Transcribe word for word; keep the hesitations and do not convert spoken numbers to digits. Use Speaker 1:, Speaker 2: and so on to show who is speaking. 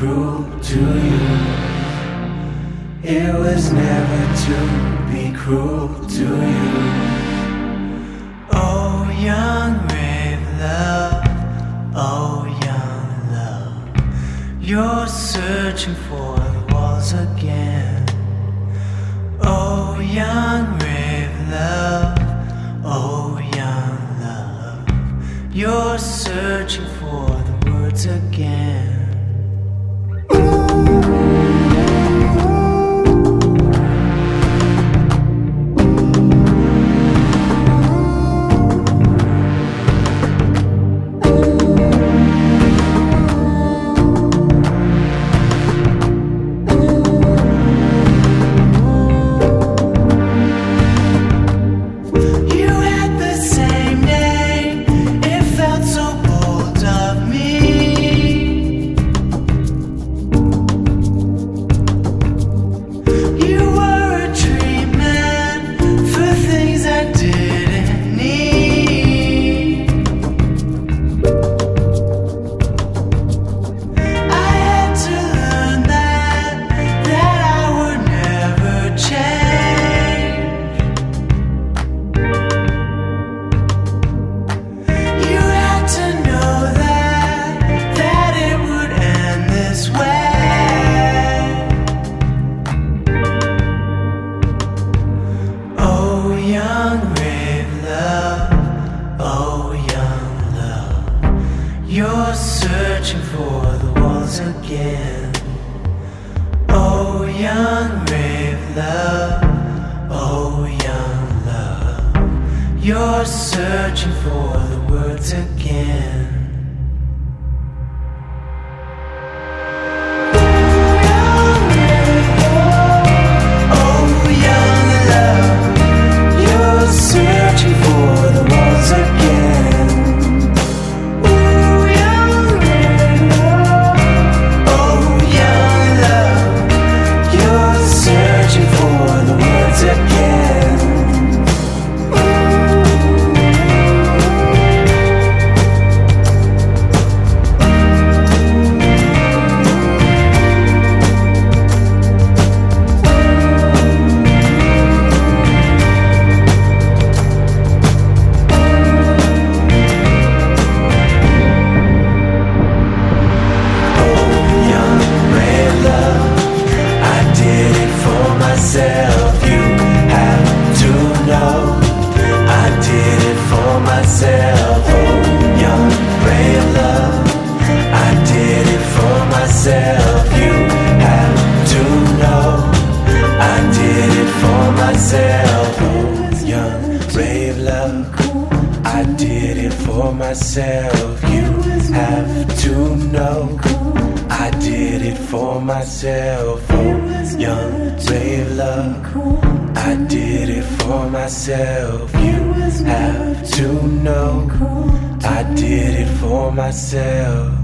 Speaker 1: cruel to you. It was never to be cruel to you. Oh, young brave love, oh, young love, you're searching for the walls again. Oh, young brave love, oh, young love, you're searching for the words again. You're searching for the walls again. Oh, young brave love, oh, young love, you're searching for the words again. I did it for myself. You have to know I did it for myself. Oh, young brave love, I did it for myself. You have to know I did it for myself.